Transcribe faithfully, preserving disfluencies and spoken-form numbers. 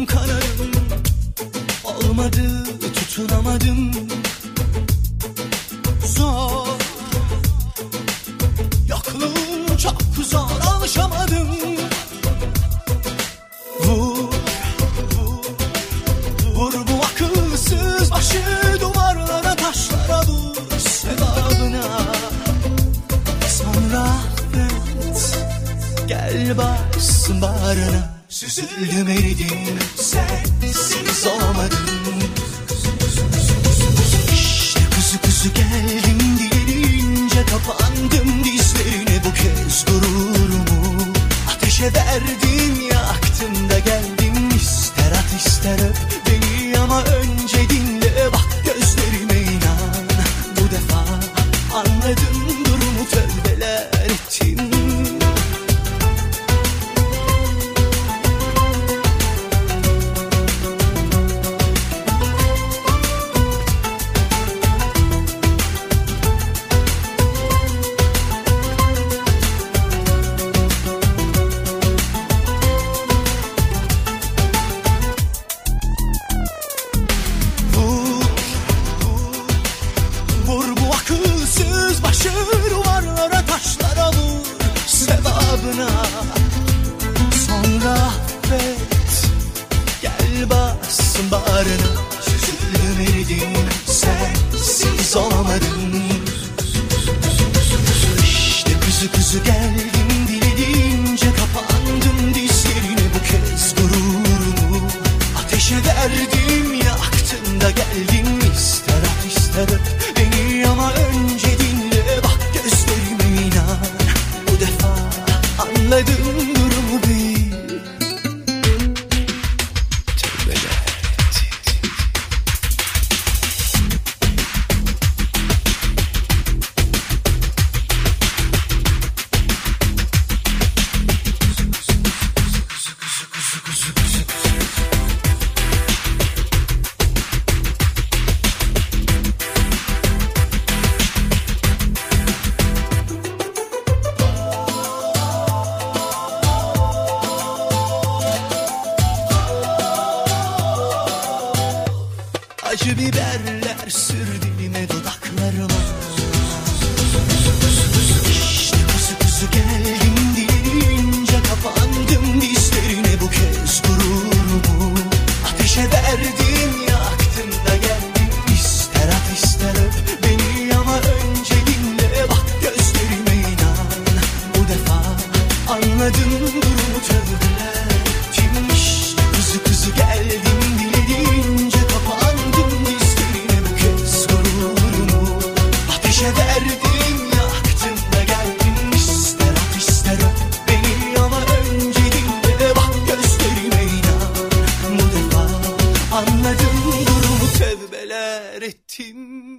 Kanım kanarım, olmadı, tutunamadım. Zor, yokluğun çok zor, alışamadım. Vur, vur, vur bu akılsız başı duvarlara, taşlara vur sevabına. Sonra affet, gel bassın bağrına. Süzüldüm eridim, sensiz olamadım. İşte kuzu kuzu geldim diyelince kapandım dizlerine. Bu kez gururumu ateşe verdim, yaktım da geldim. İster at ister öp beni ama önce dinle, bak gözlerime inan. Bu defa anladım durumu, tövbeler ettim. Sonra affet, gel bassın bağrına. Süzüldüm eridim, sensiz olamadım. İşte kuzu kuzu geldim dilediğince kapandım dizlerine. Bu kez gururumu ateşe verdim, yaktım da geldim. İster at ister öp beni ama önce dinle, bak gözlerime inan. Bu defa anladım durumu bil. Tövbeler. Acı biberler sürdü